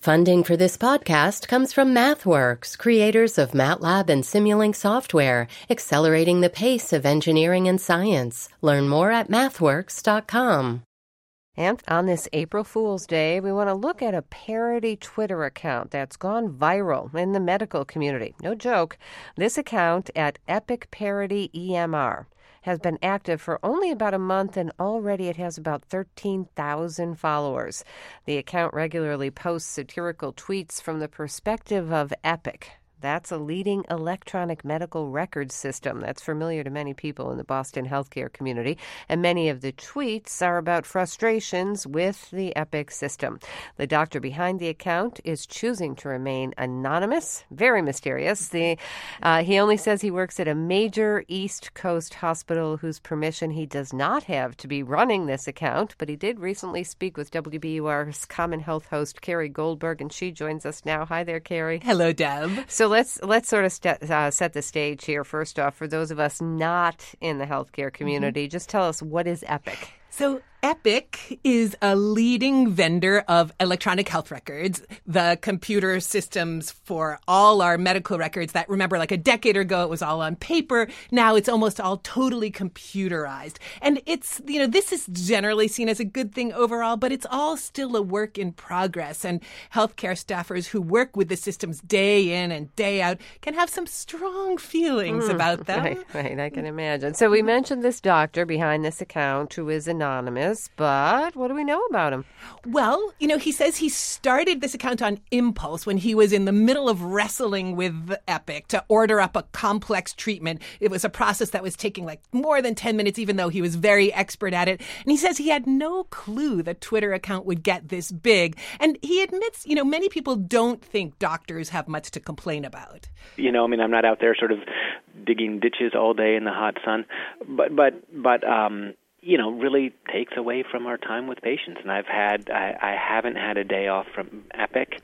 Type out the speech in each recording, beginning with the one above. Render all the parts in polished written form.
Funding for this podcast comes from MathWorks, creators of MATLAB and Simulink software, accelerating the pace of engineering and science. Learn more at mathworks.com. And on this April Fool's Day, we want to look at a parody Twitter account that's gone viral in the medical community. No joke. This account at Epic Parody EMR has been active for only about a month, and already it has about 13,000 followers. The account regularly posts satirical tweets from the perspective of Epic. That's a leading electronic medical record system that's familiar to many people in the Boston healthcare community, and many of the tweets are about frustrations with the Epic system. The doctor behind the account is choosing to remain anonymous, very mysterious. He only says he works at a major East Coast hospital whose permission he does not have to be running this account, but he did recently speak with WBUR's Common Health host, Carrie Goldberg, and she joins us now. Hi there, Carrie. Hello, Deb. So let's sort of set the stage here. First off, for those of us not in the healthcare community, just tell us, what is Epic? So Epic is a leading vendor of electronic health records, the computer systems for all our medical records that, remember, like a decade ago, it was all on paper. Now it's almost all totally computerized. And it's, this is generally seen as a good thing overall, but it's all still a work in progress. And healthcare staffers who work with the systems day in and day out can have some strong feelings about them. Right, I can imagine. So we mentioned this doctor behind this account who is anonymous. But what do we know about him? Well, he says he started this account on impulse when he was in the middle of wrestling with Epic to order up a complex treatment. It was a process that was taking like more than 10 minutes, even though he was very expert at it. And he says he had no clue the Twitter account would get this big. And he admits, many people don't think doctors have much to complain about. I'm not out there sort of digging ditches all day in the hot sun, but really takes away from our time with patients. And I haven't had a day off from Epic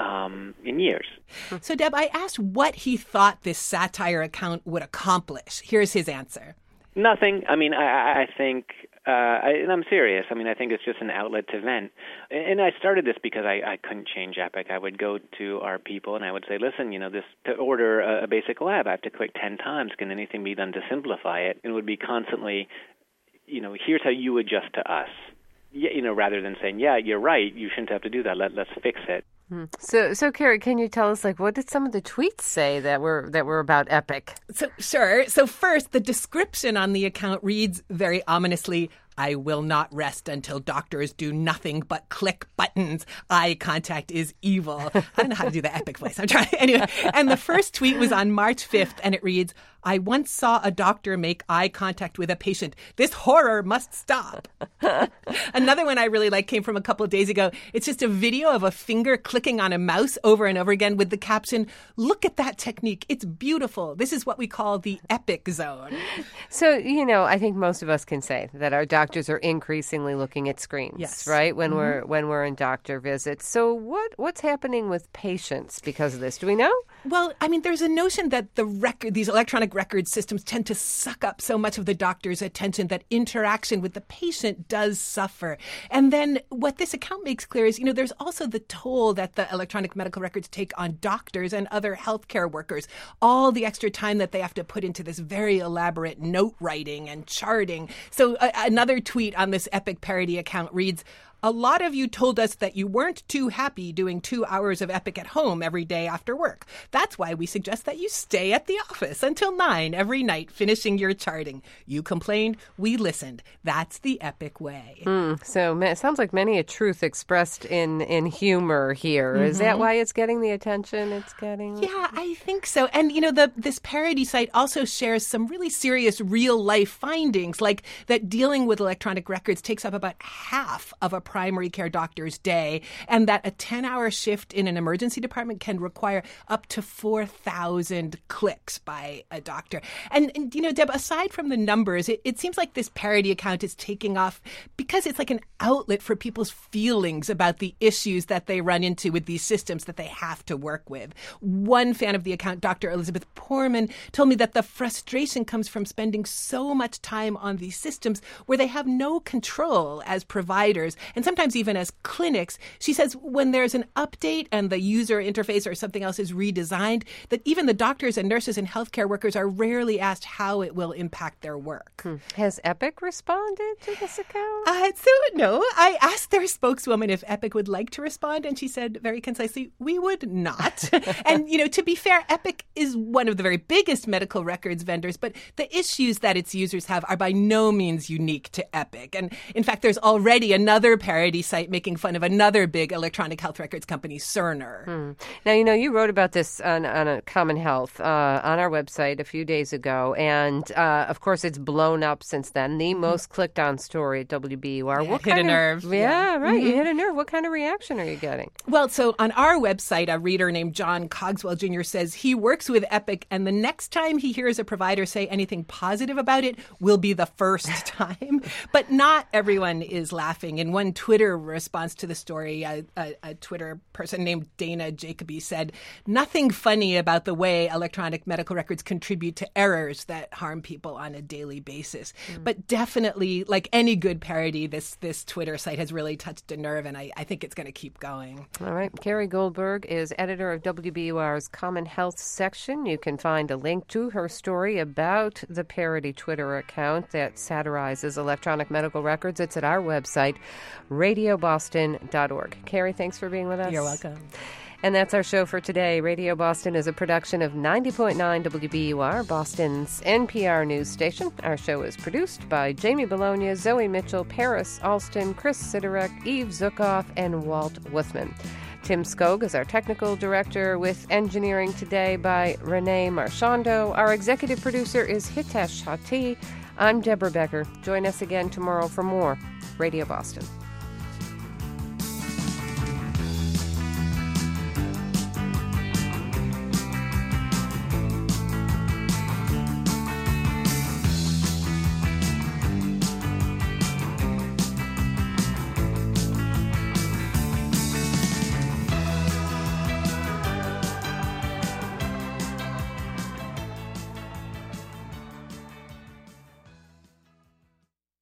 in years. So, Deb, I asked what he thought this satire account would accomplish. Here's his answer. Nothing. I think, and I'm serious, I think it's just an outlet to vent. And I started this because I couldn't change Epic. I would go to our people and I would say, listen, this to order a basic lab, I have to click 10 times. Can anything be done to simplify it? And it would be constantly, here's how you adjust to us, rather than saying, yeah, you're right, you shouldn't have to do that, let's fix it. So Carrie, can you tell us, what did some of the tweets say that were about Epic? So sure. So first, the description on the account reads very ominously, "I will not rest until doctors do nothing but click buttons. Eye contact is evil." I don't know how to do the Epic voice. I'm trying. Anyway, and the first tweet was on March 5th, and it reads, "I once saw a doctor make eye contact with a patient. This horror must stop." Another one I really like came from a couple of days ago. It's just a video of a finger clicking on a mouse over and over again with the caption, "Look at that technique. It's beautiful. This is what we call the Epic zone." So, I think most of us can say that our doctors are increasingly looking at screens, yes, right? When we're in doctor visits. So what's happening with patients because of this? Do we know? Well, there's a notion that these electronic record systems tend to suck up so much of the doctor's attention that interaction with the patient does suffer. And then what this account makes clear is, there's also the toll that the electronic medical records take on doctors and other healthcare workers. All the extra time that they have to put into this very elaborate note writing and charting. So another tweet on this Epic parody account reads, "A lot of you told us that you weren't too happy doing 2 hours of Epic at home every day after work. That's why we suggest that you stay at the office until 9 every night, finishing your charting. You complained, we listened. That's the Epic way." So it sounds like many a truth expressed in humor here. Is that why it's getting the attention it's getting? Yeah, I think so. And, this parody site also shares some really serious real-life findings, like that dealing with electronic records takes up about half of a primary care doctor's day, and that a 10-hour shift in an emergency department can require up to 4,000 clicks by a doctor. And Deb, aside from the numbers, it seems like this parody account is taking off because it's like an outlet for people's feelings about the issues that they run into with these systems that they have to work with. One fan of the account, Dr. Elizabeth Poorman, told me that the frustration comes from spending so much time on these systems where they have no control as providers. And and sometimes even as clinics. She says when there's an update and the user interface or something else is redesigned, that even the doctors and nurses and healthcare workers are rarely asked how it will impact their work. Has Epic responded to this account? No, I asked their spokeswoman if Epic would like to respond, and she said very concisely, we would not. And, to be fair, Epic is one of the very biggest medical records vendors, but the issues that its users have are by no means unique to Epic. And in fact, there's already another parody site making fun of another big electronic health records company, Cerner. Now, you wrote about this on a Common Health on our website a few days ago, and of course, it's blown up since then. The most clicked on story at WBUR. What hit a nerve. Yeah, right. You hit a nerve. What kind of reaction are you getting? Well, so on our website, a reader named John Cogswell Jr. says he works with Epic, and the next time he hears a provider say anything positive about it will be the first time. But not everyone is laughing. In one Twitter response to the story, a Twitter person named Dana Jacoby said, nothing funny about the way electronic medical records contribute to errors that harm people on a daily basis. But definitely, like any good parody, this Twitter site has really touched a nerve, and I think it's going to keep going. All right. Carrie Goldberg is editor of WBUR's Common Health section. You can find a link to her story about the parody Twitter account that satirizes electronic medical records. It's at our website, radioboston.org. Carrie, thanks for being with us. You're welcome. And that's our show for today. Radio Boston is a production of 90.9 WBUR, Boston's NPR news station. Our show is produced by Jamie Bologna, Zoe Mitchell, Paris Alston, Chris Siderek, Eve Zukoff, and Walt Wuthman. Tim Skog is our technical director, with engineering today by Renee Marchando. Our executive producer is Hitesh Shati. I'm Deborah Becker. Join us again tomorrow for more Radio Boston.